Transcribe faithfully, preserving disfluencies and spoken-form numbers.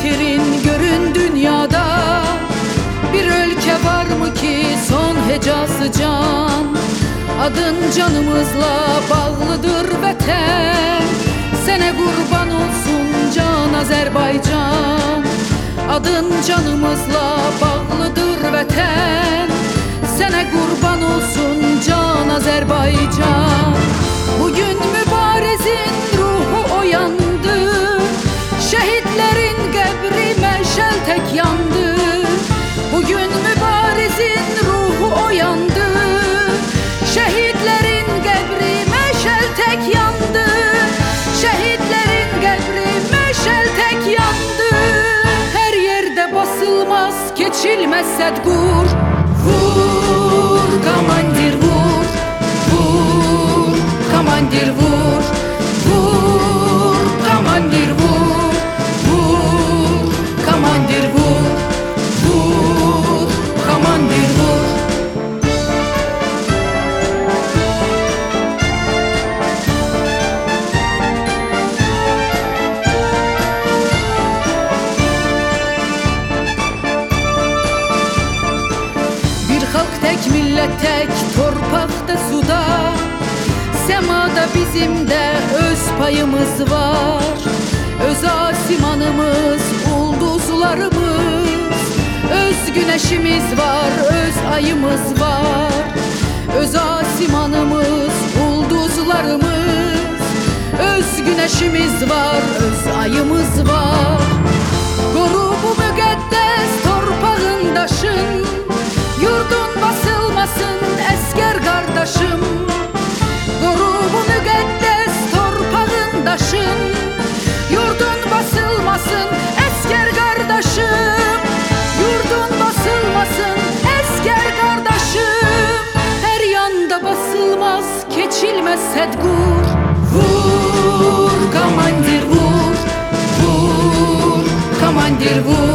getirin görün dünyada. Bir ülke var mı ki son hecası can? Adın canımızla bağlıdır vətən. Sene kurban olsun can Azerbaycan. Adın canımızla bağlıdır vətən. Sene kurban olsun can Azerbaycan. Bugün mübarezin ruhu oyandı. Şehitlerin kabri meşel tek yandı. Bugün mübarezin ruhu oyandı. Şehitlerin kabri meşel tek yandı. Şehitlerin kabri meşel tek yandı. Her yerde basılmaz, geçilmez sedgur. Vur komandir vur, vur komandir vur, vur komandir vur, vur komandir vur, vur komandir vur. Tek millet tek torpakta suda. Semada bizim de öz payımız var. Öz asimanımız, ulduzlarımız. Öz güneşimiz var, öz ayımız var. Öz asimanımız, ulduzlarımız. Öz güneşimiz var, öz ayımız var. Koru bu müqəddəs torpağın daşın. Yurdun basılmasın esker kardeşim. Koru bu müqəddəs torpağın daşın. Yurdun basılmasın esker kardeşim. Yurdun basılmasın esker kardeşim. Her yanda basılmaz, keçilmez sedgur. Vur komandir vur, vur komandir vur.